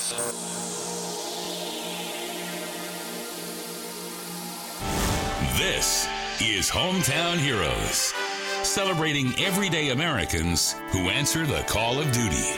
This is Hometown Heroes, celebrating everyday Americans who answer the call of duty.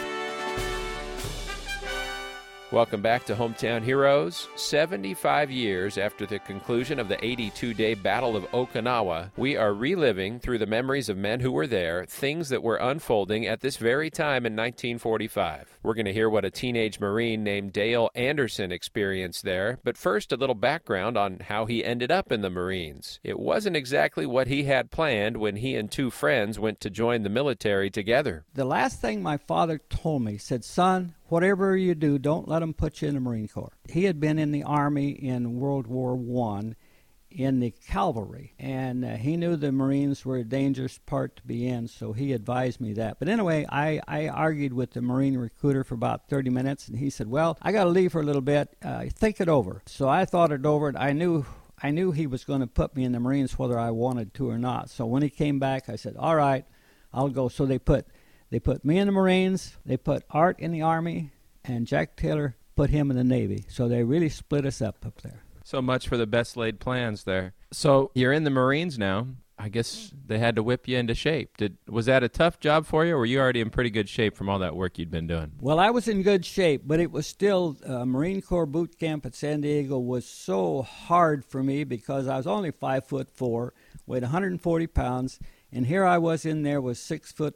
Welcome back to Hometown Heroes. 75 years after the conclusion of the 82-day Battle of Okinawa, we are reliving through the memories of men who were there, things that were unfolding at this very time in 1945. We're going to hear what a teenage Marine named Dale Anderson experienced there, but first a little background on how he ended up in the Marines. It wasn't exactly what he had planned when he and two friends went to join the military together. The last thing my father told me, said, "Son, whatever you do, don't let them put you in the Marine Corps." He had been in the Army in World War I in the cavalry, and he knew the Marines were a dangerous part to be in, so he advised me that. But anyway, I argued with the Marine recruiter for about 30 minutes, and he said, "Well, I got to leave for a little bit. Think it over." So I thought it over, and I knew he was going to put me in the Marines whether I wanted to or not. So when he came back, I said, "All right, I'll go." So they put me in the Marines, they put Art in the Army, and Jack Taylor put him in the Navy. So they really split us up there. So much for the best laid plans there. So you're in the Marines now. I guess they had to whip you into shape. Was that a tough job for you, or were you already in pretty good shape from all that work you'd been doing? Well, I was in good shape, but it was still, Marine Corps boot camp at San Diego was so hard for me because I was only 5'4", weighed 140 pounds, and here I was in there with 6'4",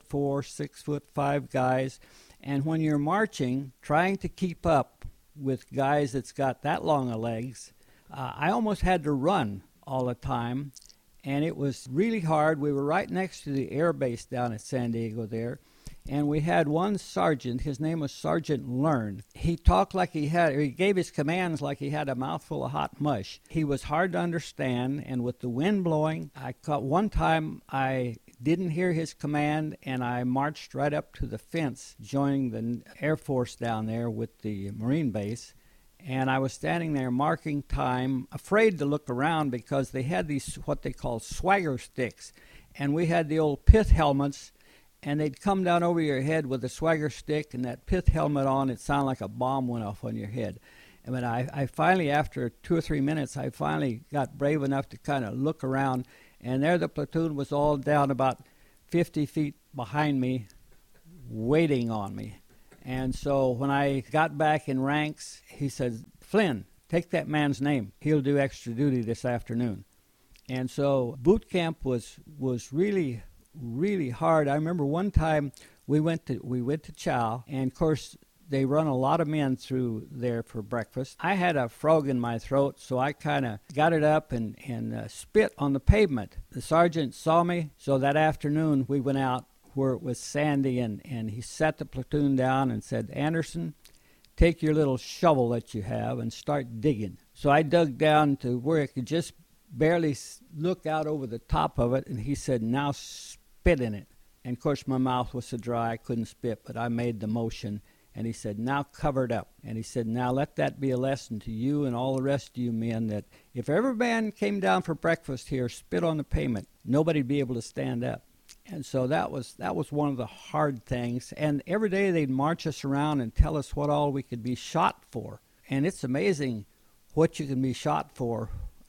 6'5" guys. And when you're marching, trying to keep up with guys that's got that long of legs, I almost had to run all the time, and it was really hard. We were right next to the air base down at San Diego there, and we had one sergeant. His name was Sergeant Learn. He talked like he gave his commands like he had a mouthful of hot mush. He was hard to understand, and with the wind blowing, one time I didn't hear his command, and I marched right up to the fence, joining the Air Force down there with the Marine base. And I was standing there marking time, afraid to look around because they had these what they call swagger sticks. And we had the old pith helmets, and they'd come down over your head with a swagger stick and that pith helmet on. It sounded like a bomb went off on your head. And when I finally, after 2 or 3 minutes, I finally got brave enough to kind of look around. And there the platoon was all down about 50 feet behind me, waiting on me. And so when I got back in ranks, he said, "Flynn, take that man's name. He'll do extra duty this afternoon." And so boot camp was really, really hard. I remember one time we went to chow, and of course they run a lot of men through there for breakfast. I had a frog in my throat, so I kind of got it up and spit on the pavement. The sergeant saw me, so that afternoon we went out where it was sandy, and he sat the platoon down and said, "Anderson, take your little shovel that you have and start digging." So I dug down to where I could just barely look out over the top of it, and he said, "Now spit in it." And of course my mouth was so dry I couldn't spit, but I made the motion. And he said, "Now cover it up." And he said, "Now let that be a lesson to you and all the rest of you men that if every man came down for breakfast here, spit on the pavement, nobody'd be able to stand up." And so that was one of the hard things. And every day they'd march us around and tell us what all we could be shot for. And it's amazing what you can be shot for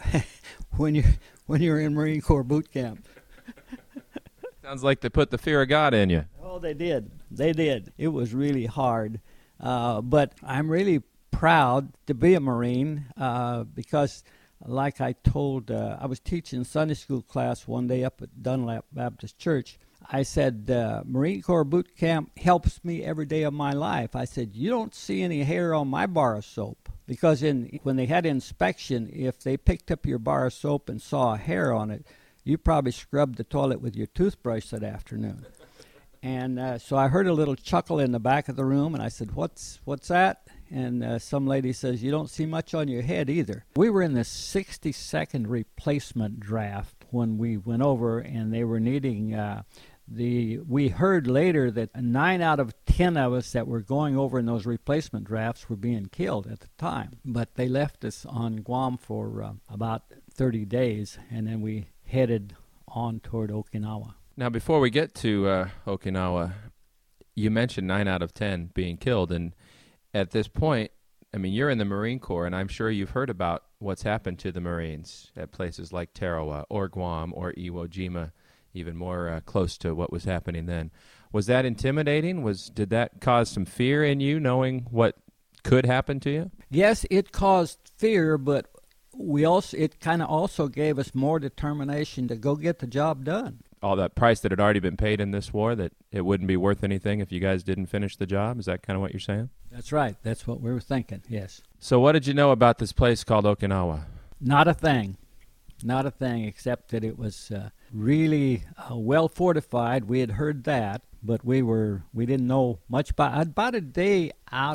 when you're in Marine Corps boot camp. Sounds like they put the fear of God in you. Oh, they did. They did. It was really hard. But I'm really proud to be a Marine because, like I told, I was teaching Sunday school class one day up at Dunlap Baptist Church. I said, Marine Corps boot camp helps me every day of my life. I said, you don't see any hair on my bar of soap. Because when they had inspection, if they picked up your bar of soap and saw a hair on it, you probably scrubbed the toilet with your toothbrush that afternoon. And so I heard a little chuckle in the back of the room, and I said, what's that? And some lady says, you don't see much on your head either. We were in the 62nd replacement draft when we went over, and they were needing we heard later that 9 out of 10 of us that were going over in those replacement drafts were being killed at the time. But they left us on Guam for about 30 days, and then we headed on toward Okinawa. Now, before we get to Okinawa, you mentioned 9 out of 10 being killed, and at this point, I mean, you're in the Marine Corps, and I'm sure you've heard about what's happened to the Marines at places like Tarawa or Guam or Iwo Jima, even more close to what was happening then. Was that intimidating? Did that cause some fear in you, knowing what could happen to you? Yes, it caused fear, but it kind of also gave us more determination to go get the job done. All that price that had already been paid in this war, that it wouldn't be worth anything if you guys didn't finish the job? Is that kind of what you're saying? That's right. That's what we were thinking, yes. So what did you know about this place called Okinawa? Not a thing. Not a thing, except that it was really well fortified. We had heard that, but we didn't know much about a day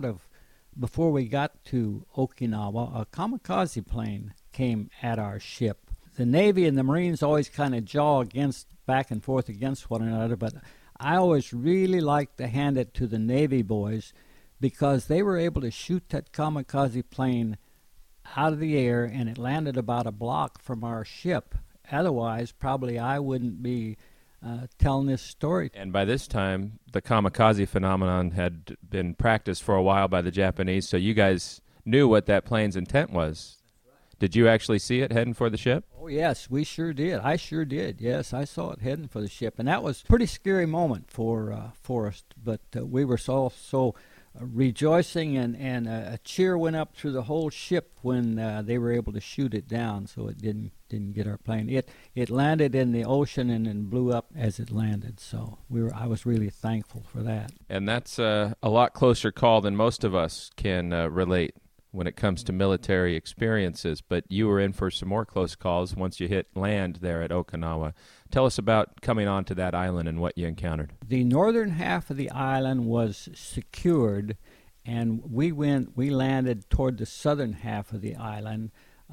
before we got to Okinawa, a kamikaze plane came at our ship. The Navy and the Marines always kind of jaw back and forth against one another, but I always really liked to hand it to the Navy boys because they were able to shoot that kamikaze plane out of the air, and it landed about a block from our ship. Otherwise, probably I wouldn't be telling this story. And by this time, the kamikaze phenomenon had been practiced for a while by the Japanese, so you guys knew what that plane's intent was. Did you actually see it heading for the ship? Oh, yes, we sure did. I sure did. Yes, I saw it heading for the ship. And that was a pretty scary moment for us. But we were so rejoicing, and a cheer went up through the whole ship when they were able to shoot it down, so it didn't get our plane. It landed in the ocean and then blew up as it landed. So I was really thankful for that. And that's a lot closer call than most of us can relate when it comes to military experiences, but you were in for some more close calls once you hit land there at Okinawa. Tell us about coming onto that island and what you encountered. The northern half of the island was secured, and we landed toward the southern half of the island.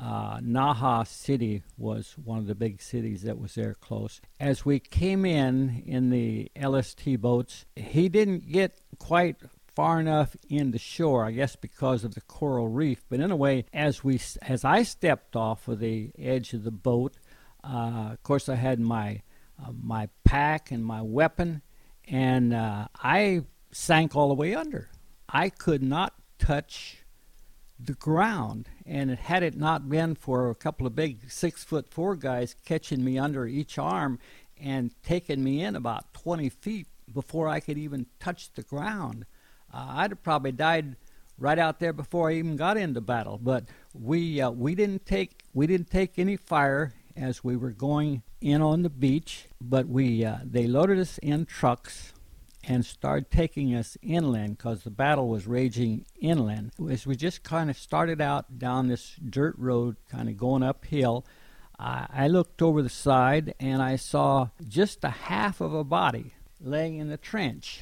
Naha City was one of the big cities that was there close. As we came in the LST boats, he didn't get quite far enough in the shore, I guess because of the coral reef. But in a way, as I stepped off of the edge of the boat, of course I had my pack and my weapon, and I sank all the way under. I could not touch the ground, and had it not been for a couple of big 6'4" guys catching me under each arm and taking me in about 20 feet before I could even touch the ground, I'd have probably died right out there before I even got into battle. But we didn't take any fire as we were going in on the beach. But they loaded us in trucks and started taking us inland because the battle was raging inland. As we just kind of started out down this dirt road, kind of going uphill, I looked over the side and I saw just a half of a body laying in the trench,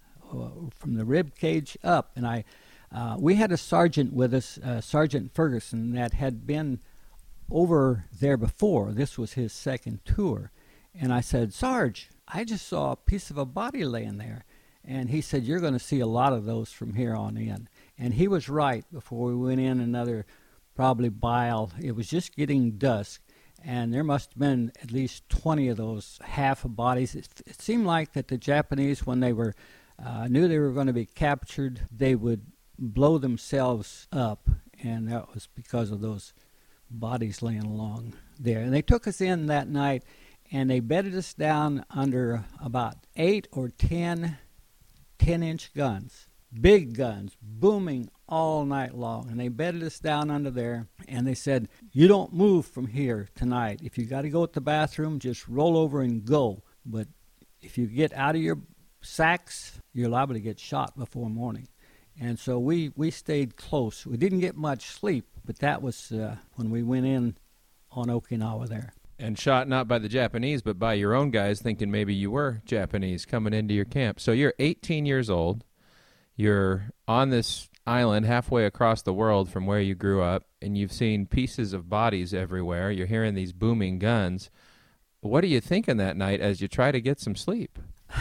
from the rib cage up. And we had a sergeant with us, Sergeant Ferguson, that had been over there before. This was his second tour. And I said, "Sarge, I just saw a piece of a body laying there." And he said, "You're going to see a lot of those from here on in." And he was right. Before we went in another probably mile, it was just getting dusk, and there must have been at least 20 of those half of bodies. It seemed like that the Japanese, when they were knew they were going to be captured, they would blow themselves up, and that was because of those bodies laying along there. And they took us in that night, and they bedded us down under about 8 or 10 10-inch guns, big guns, booming all night long. And they bedded us down under there, and they said, "You don't move from here tonight. If you got to go to the bathroom, just roll over and go. But if you get out of your sacks, you're liable to get shot before morning." And so we stayed close. We didn't get much sleep, but that was when we went in on Okinawa there. And shot not by the Japanese, but by your own guys, thinking maybe you were Japanese coming into your camp. So you're 18 years old. You're on this island halfway across the world from where you grew up, and you've seen pieces of bodies everywhere. You're hearing these booming guns. What are you thinking that night as you try to get some sleep?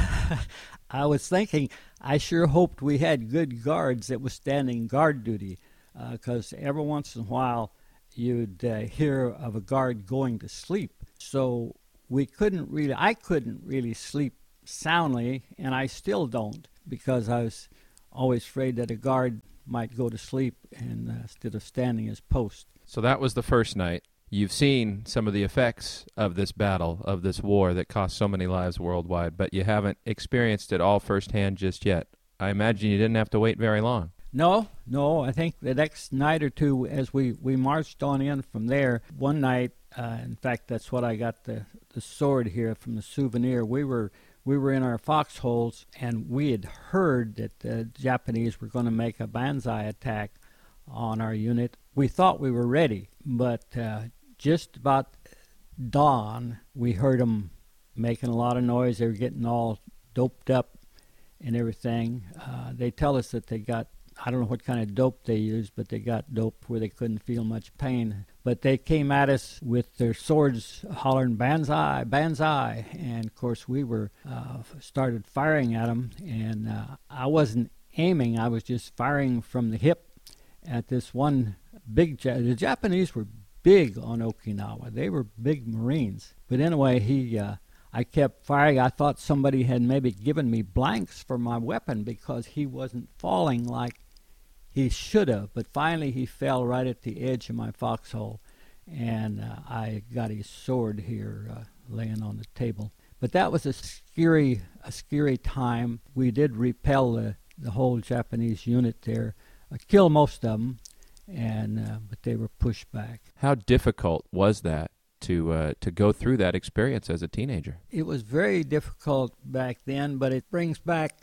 I was thinking, I sure hoped we had good guards that was standing guard duty, because every once in a while you'd hear of a guard going to sleep. So I couldn't really sleep soundly, and I still don't, because I was always afraid that a guard might go to sleep and instead of standing his post. So that was the first night. You've seen some of the effects of this battle, of this war that cost so many lives worldwide, but you haven't experienced it all firsthand just yet. I imagine you didn't have to wait very long. No. I think the next night or two, as we marched on in from there, one night, in fact, that's what I got the sword here from the souvenir. We were in our foxholes, and we had heard that the Japanese were going to make a banzai attack on our unit. We thought we were ready, but just about dawn, we heard them making a lot of noise. They were getting all doped up and everything. They tell us that they got, I don't know what kind of dope they used, but they got dope where they couldn't feel much pain. But they came at us with their swords hollering, "Banzai, banzai." And, of course, we were started firing at them. And I wasn't aiming. I was just firing from the hip at this one big... The Japanese were big on Okinawa. They were big Marines. But anyway, I kept firing. I thought somebody had maybe given me blanks for my weapon because he wasn't falling like he should have. But finally he fell right at the edge of my foxhole, and I got his sword here laying on the table. But that was a scary time. We did repel the whole Japanese unit there, kill most of them, and but they were pushed back. How difficult was that to go through that experience as a teenager? It was very difficult back then, but it brings back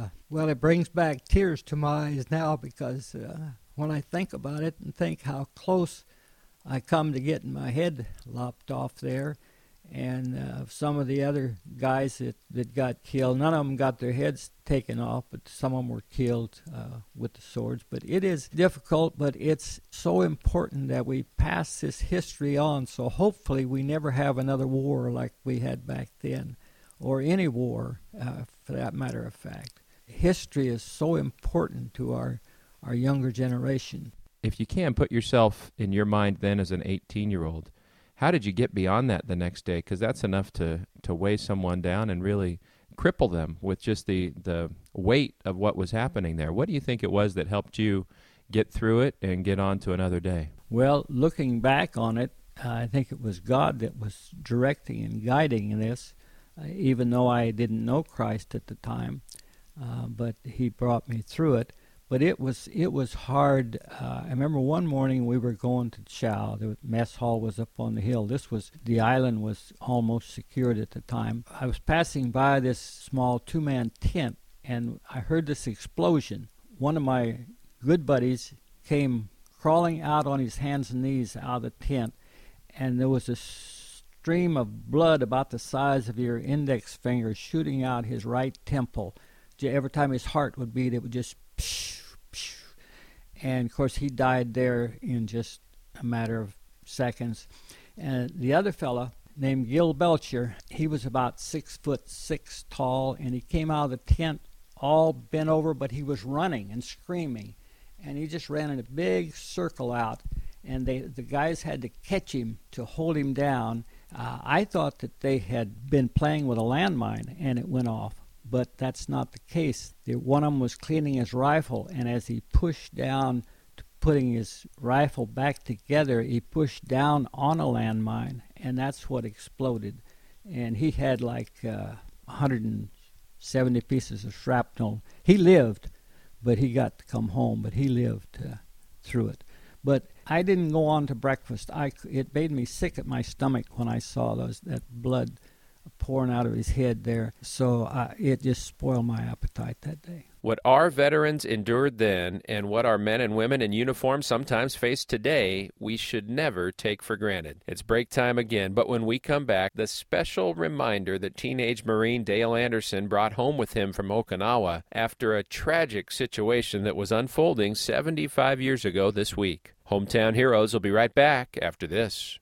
tears to my eyes now because when I think about it and think how close I come to getting my head lopped off there, and some of the other guys that got killed, none of them got their heads taken off, but some of them were killed with the swords. But it is difficult, but it's so important that we pass this history on, so hopefully we never have another war like we had back then, or any war for that matter of fact. History is so important to our younger generation. If you can, put yourself in your mind then as an 18-year-old. How did you get beyond that the next day? Because that's enough to weigh someone down and really cripple them with just the weight of what was happening there. What do you think it was that helped you get through it and get on to another day? Well, looking back on it, I think it was God that was directing and guiding this, even though I didn't know Christ at the time, but He brought me through it. But it was hard. I remember one morning we were going to chow. The mess hall was up on the hill. The island was almost secured at the time. I was passing by this small two-man tent, and I heard this explosion. One of my good buddies came crawling out on his hands and knees out of the tent, and there was a stream of blood about the size of your index finger shooting out his right temple. Every time his heart would beat, it would just... And, of course, he died there in just a matter of seconds. And the other fella, named Gil Belcher, he was about 6'6" tall, and he came out of the tent all bent over, but he was running and screaming. And he just ran in a big circle out, and the guys had to catch him to hold him down. I thought that they had been playing with a landmine, and it went off. But that's not the case. One of them was cleaning his rifle, and as he pushed down to putting his rifle back together, he pushed down on a landmine, and that's what exploded. And he had like 170 pieces of shrapnel. He lived, but he got to come home, but he lived through it. But I didn't go on to breakfast. It made me sick at my stomach when I saw that blood pouring out of his head there. So it just spoiled my appetite that day. What our veterans endured then and what our men and women in uniform sometimes face today, we should never take for granted. It's break time again, but when we come back, the special reminder that teenage Marine Dale Anderson brought home with him from Okinawa after a tragic situation that was unfolding 75 years ago this week. Hometown Heroes will be right back after this.